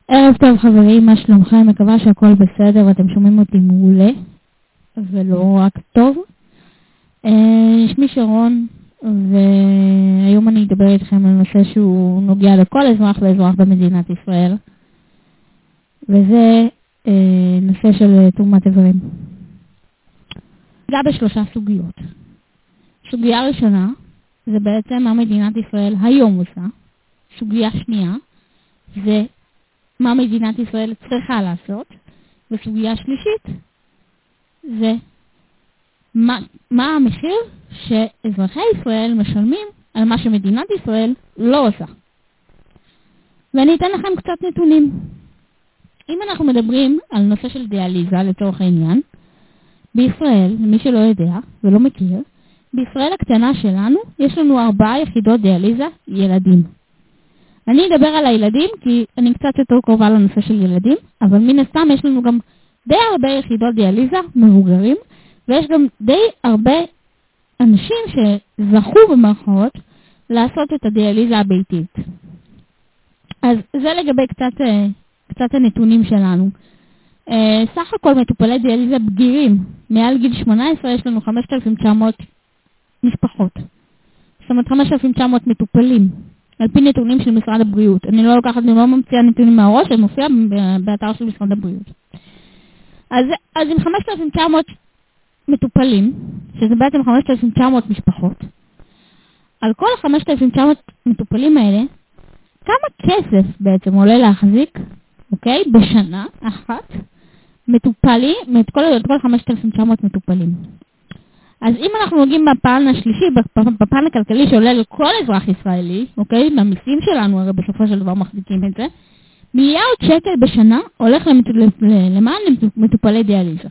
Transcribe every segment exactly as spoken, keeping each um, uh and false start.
ערב טוב חברים, מה שלומכם? מקווה שהכל בסדר ואתם שומעים אותי מעולה ולא רק טוב. שמי שרון, והיום אני אדבר איתכם על נושא שהוא נוגע לכל אזרח ואזרח במדינת ישראל, וזה נושא של תרומת איברים. זה בשלושה סוגיות. סוגיה ראשונה זה בעצם מה מדינת ישראל היום עושה. סוגיה שנייה זה מה מדינת ישראל צריכה לעשות. וסוגיה שלישית זה מה, מה המחיר שאזרחי ישראל משלמים על מה שמדינת ישראל לא עושה. ואני אתן לכם קצת נתונים. אם אנחנו מדברים על נושא של דיאליזה לצורך העניין, בישראל, למי שלא יודע ולא מכיר, בישראל הקטנה שלנו יש לנו ארבעה יחידות דיאליזה ילדים. אני אדבר על הילדים כי אני קצת יותר קרובה לנושא של ילדים, אבל מן הסתם יש לנו גם די הרבה יחידות דיאליזה מבוגרים, ויש גם די הרבה אנשים שזכו במרכאות לעשות את הדיאליזה הביתית. אז זה לגבי קצת, קצת הנתונים שלנו. סך הכל מטופלי דיאליזה בגירים, מעל גיל שמונה עשרה יש לנו חמשת אלפים תשע מאות משפחות. זאת אומרת חמשת אלפים תשע מאות מטופלים, על פי נתונים של משרד הבריאות. אני לא לוקחת, אני לא ממציאה נתונים מהראש, אני מופיע באתר של משרד הבריאות. אז, אז עם חמשת אלפים תשע מאות מטופלים, שזה בעצם חמשת אלפים תשע מאות משפחות, על כל ה-חמשת אלפים תשע מאות מטופלים האלה, כמה כסף בעצם עולה להחזיק, אוקיי, בשנה אחת, מטופלים, את כל, את כל חמשת אלפים תשע מאות מטופלים. אז אם אנחנו נוגעים בפן השלישי, בפן הכלכלי שעולה לכל אזרח ישראלי, אוקיי, מהמיסים שלנו, הרי בסופו של דבר מחזיקים את זה, מיליארד שקל בשנה הולך למען מטופלי דיאליזה.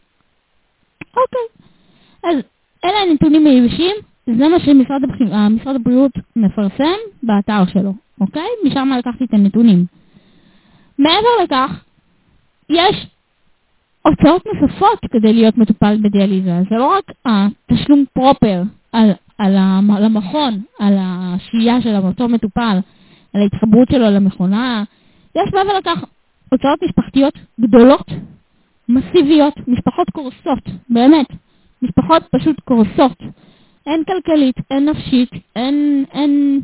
אוקיי. אז אלה הנתונים היבשים, זה מה שמשרד הבריאות מפרסם באתר שלו, אוקיי? משם לקחתי את הנתונים. מעבר לכך, יש הוצאות נוספות כדי להיות מטופל בדיאליזה. זה לא רק התשלום פרופר על, על המכון, על השהייה של אותו מטופל, על ההתחברות שלו למכונה. יש מעבר לכך הוצאות משפחתיות גדולות, מסיביות, משפחות קורסות, באמת. משפחות פשוט קורסות. אין כלכלית, אין נפשית, אין, אין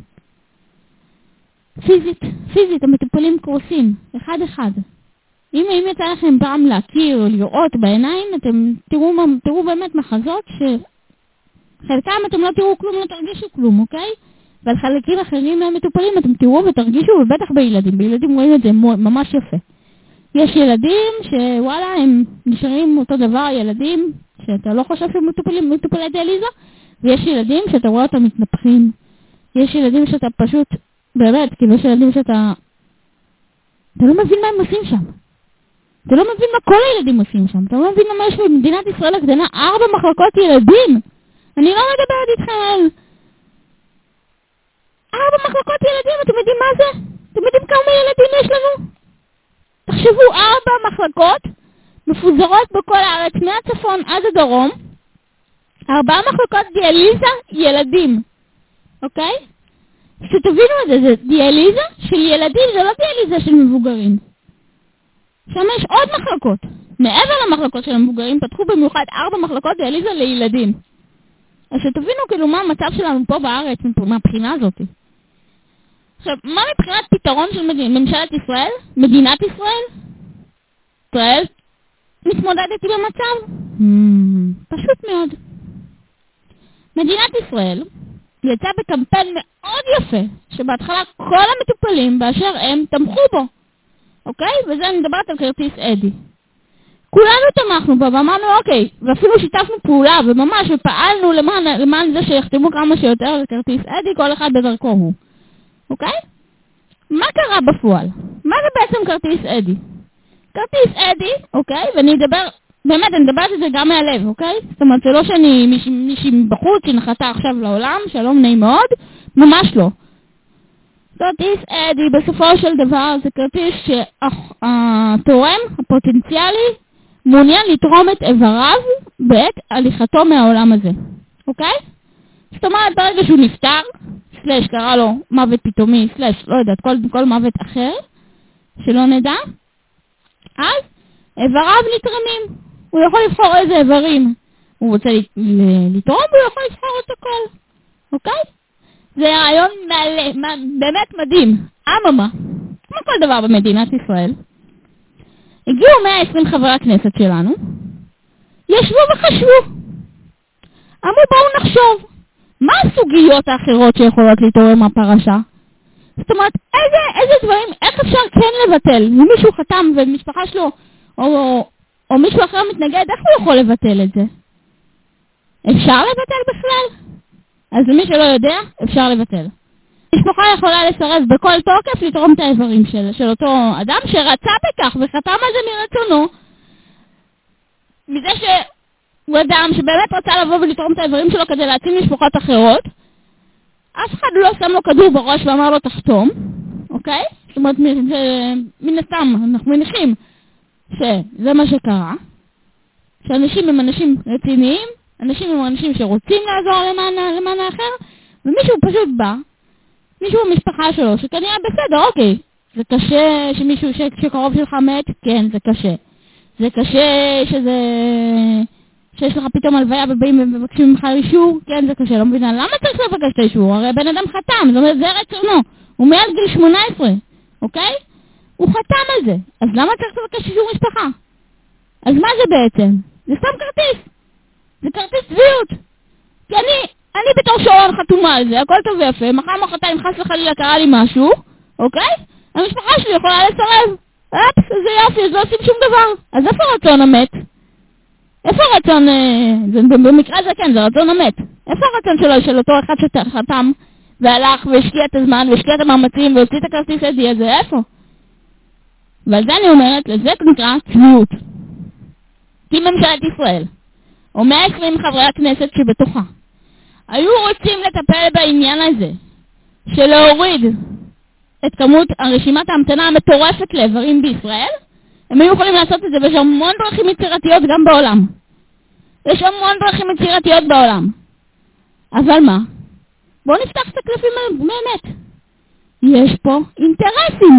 פיזית, פיזית, המטופלים קורסים, אחד אחד. אם, אם יצא לכם פעם להכיר או לראות בעיניים, אתם תראו, תראו באמת מחזות שחלקם אתם לא תראו כלום, לא תרגישו כלום, אוקיי? ועל חלקים אחרים מהמטופלים אתם תראו ותרגישו, ובטח בילדים, בילדים רואים את זה ממש יפה. יש ילדים שוואלה, הם נשארים אותו דבר, ילדים שאתה לא חושב שהם מטופלים, מטופלי דיאליזה, ויש ילדים שאתה רואה אותם מתנפחים. יש ילדים שאתה פשוט, באמת, כאילו יש ילדים שאתה, אתה לא מבין מה הם עושים שם. אתה לא מבין מה כל הילדים עושים שם. אתה לא מבין מה יש במדינת ישראל הקטנה ארבע מחלקות ילדים. אני לא מדברת איתכם על ארבע מחלקות ילדים, אתם יודעים מה זה? אתם יודעים כמה ילדים יש לנו? תחשבו, ארבע מחלקות מפוזרות בכל הארץ, מהצפון עד הדרום, ארבע מחלקות דיאליזה ילדים, אוקיי? שתבינו את זה, זה דיאליזה של ילדים, זה לא דיאליזה של מבוגרים. שם יש עוד מחלקות. מעבר למחלקות של המבוגרים, פתחו במיוחד ארבע מחלקות דיאליזה לילדים. אז שתבינו כאילו מה המצב שלנו פה בארץ מהבחינה הזאת. עכשיו, מה מבחינת פתרון של ממשלת ישראל? מדינת ישראל? ישראל מתמודדת עם המצב? Hmm, פשוט מאוד. מדינת ישראל יצאה בקמפיין מאוד יפה, שבהתחלה כל המטופלים באשר הם תמכו בו. אוקיי? וזה אני מדברת על כרטיס אדי. כולנו תמכנו בו, ואמרנו אוקיי, ואפילו שיתפנו פעולה, וממש, ופעלנו למען, למען זה שיחתמו כמה שיותר על כרטיס אדי, כל אחד בדרכו הוא. אוקיי? מה קרה בפועל? מה זה בעצם כרטיס אדי? כרטיס אדי, אוקיי? ואני אדבר, באמת, אני מדברת את זה גם מהלב, אוקיי? זאת אומרת, זה לא שאני מישהי, מישהי בחוץ שנחתה עכשיו לעולם, שלום נעים מאוד, ממש לא. כרטיס אדי בסופו של דבר זה כרטיס שהתורם הפוטנציאלי מעוניין לתרום את איבריו בעת הליכתו מהעולם הזה. אוקיי? זאת אומרת, ברגע שהוא נפטר, סלש קרא לו מוות פתאומי, סלש, לא יודעת, כל, כל מוות אחר, שלא נדע, אז איבריו נתרמים. הוא יכול לבחור איזה איברים הוא רוצה לתרום, והוא יכול לבחור את הכל. אוקיי? זה רעיון מעלה, באמת מדהים. אממה, כמו כל דבר במדינת ישראל, הגיעו מאה ועשרים חברי הכנסת שלנו, ישבו וחשבו. אמרו בואו נחשוב, מה הסוגיות האחרות שיכולות להתעורר מהפרשה? זאת אומרת, איזה, איזה דברים, איך אפשר כן לבטל? אם מישהו חתם ומשפחה שלו, או, או, או מישהו אחר מתנגד, איך הוא יכול לבטל את זה? אפשר לבטל בכלל? אז למי שלא יודע, אפשר לבטל. משפחה יכולה לסרב בכל תוקף לתרום את האיברים של, של אותו אדם שרצה בכך וחתם על זה מרצונו, מזה שהוא אדם שבאמת רצה לבוא ולתרום את האיברים שלו כדי להציל משפחות אחרות, אף אחד לא שם לו כדור בראש ואמר לו תחתום, אוקיי? זאת אומרת, מן הסתם, אנחנו מניחים שזה מה שקרה, שאנשים הם אנשים רציניים, אנשים הם אנשים שרוצים לעזור למען, למען האחר, ומישהו פשוט בא, מישהו במשפחה שלו, שכנראה בסדר, אוקיי, זה קשה שמישהו ש, שקרוב שלך מת, כן, זה קשה. זה קשה שזה, שיש לך פתאום הלוויה ובאים ומבקשים ממך אישור, כן, זה קשה, לא מבינה, למה צריך לבקש את האישור? הרי בן אדם חתם, זאת אומרת, זה רצונו, הוא מעל גיל שמונה עשרה, אוקיי? הוא חתם על זה, אז למה צריך לבקש אישור משפחה? אז מה זה בעצם? זה סתם כרטיס. זה כרטיס צביעות. כי אני, אני בתור שרון חתומה על זה, הכל טוב ויפה, מחר מחרתיים חס וחלילה קרה לי משהו, אוקיי? המשפחה שלי יכולה לסרב. אפס, זה יופי, אז לא עושים שום דבר. אז איפה רצון המת? איפה רצון, זה, במקרה זה כן, זה רצון המת. איפה הרצון שלו, של אותו אחד שחתם, והלך והשקיע את הזמן, והשקיע את המאמצים, והוציא את הכרטיס עדי הזה, איפה? ועל זה אני אומרת, לזה נקרא צביעות. כי ממשלת ישראל, או מאה ועשרים חברי הכנסת שבתוכה, היו רוצים לטפל בעניין הזה, של להוריד את כמות הרשימת ההמתנה המטורפת לאיברים בישראל, הם היו יכולים לעשות את זה, ויש המון דרכים יצירתיות גם בעולם. יש המון דרכים יצירתיות בעולם. אבל מה? בואו נפתח את הקלפים באמת. יש פה אינטרסים.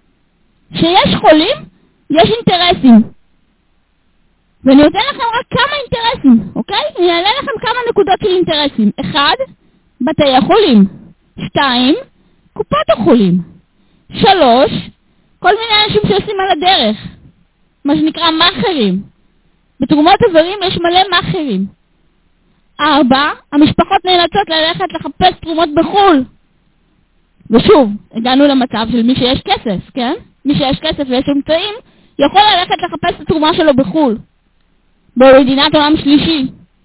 שיש חולים, יש אינטרסים. ואני אתן לכם רק כמה אינטרסים, אוקיי? אני אעלה לכם כמה נקודות של אינטרסים. אחד, בתי החולים. שתיים, קופות החולים. שלוש, כל מיני אנשים שעושים על הדרך. מה שנקרא מאחרים. בתרומות איברים יש מלא מאחרים. ארבע, המשפחות נאלצות ללכת לחפש תרומות בחול. ושוב, הגענו למצב של מי שיש כסף, כן? מי שיש כסף ויש אמצעים, יכול ללכת לחפש את התרומה שלו בחול. במדינת עולם שלישי.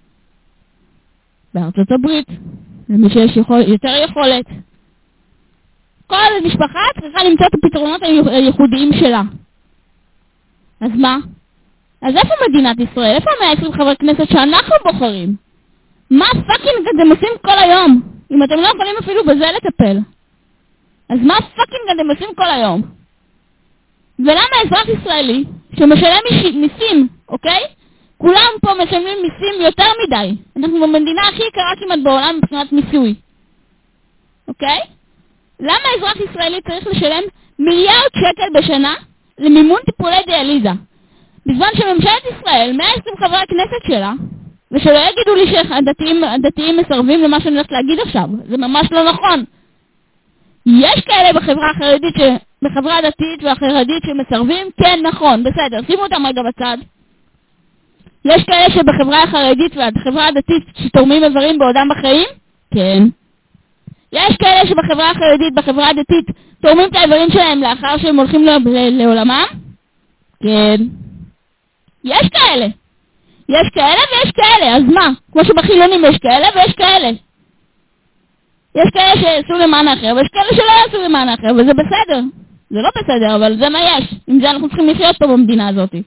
בארצות הברית, למי שיש יכול, יותר יכולת. כל משפחה צריכה למצוא את הפתרונות הייחודיים שלה. אז מה? אז איפה מדינת ישראל? איפה מאה ועשרים חברי כנסת שאנחנו בוחרים? מה פאקינג אתם עושים כל היום? אם אתם לא יכולים אפילו בזה לטפל. אז מה פאקינג אתם עושים כל היום? ולמה אזרח ישראלי שמשלם מיסים, אוקיי? כולם פה משלמים מיסים יותר מדי. אנחנו במדינה הכי יקרה כמעט בעולם מבחינת מיסוי. אוקיי? למה אזרח ישראלי צריך לשלם מיליארד שקל בשנה למימון טיפולי דיאליזה? בזמן שממשלת ישראל, מאה ועשרים חברי הכנסת שלה, ושלא יגידו לי שהדתיים מסרבים למה שאני הולכת להגיד עכשיו. זה ממש לא נכון. יש כאלה בחברה החרדית, בחברה הדתית והחרדית שמסרבים? כן, נכון, בסדר. שימו אותם רגע בצד. יש כאלה שבחברה החרדית והחברה הדתית שתורמים איברים בעודם בחיים? כן. יש כאלה שבחברה החרדית, בחברה הדתית, תורמים את האיברים שלהם לאחר שהם הולכים לעולמם? כן. יש כאלה. יש כאלה ויש כאלה, אז מה? כמו שבחילונים יש כאלה ויש כאלה. יש כאלה שיעשו למען האחר, ויש כאלה שלא יעשו למען האחר, וזה בסדר. זה לא בסדר, אבל זה מה יש. עם זה אנחנו צריכים לחיות פה במדינה הזאת.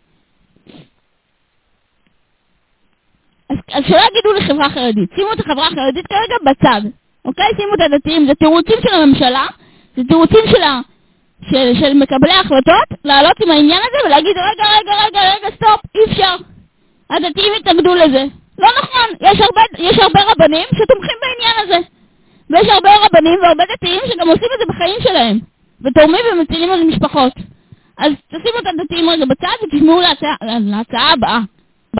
אז, אז שלא יגידו לחברה חרדית. שימו את החברה החרדית כרגע בצד. אוקיי? שימו את הדתיים. זה תירוצים של הממשלה, זה תירוצים של, ה, של, של מקבלי ההחלטות, לעלות עם העניין הזה ולהגיד, רגע, רגע, רגע, רגע, סטופ, אי אפשר. הדתיים התנגדו לזה. לא נכון. יש הרבה, יש הרבה רבנים שתומכים בעניין הזה. ויש הרבה רבנים והרבה דתיים שגם עושים את זה בחיים שלהם. ותורמים ומצילים על משפחות. אז תשימו את הדתיים רגע בצד ותשמעו להצעה, להצעה הבאה.